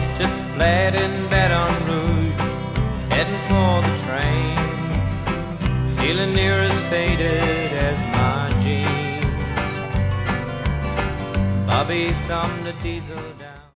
busted flat in Baton Rouge, heading for the train, feeling near as faded as my jeans. Bobby thumbed the diesel down.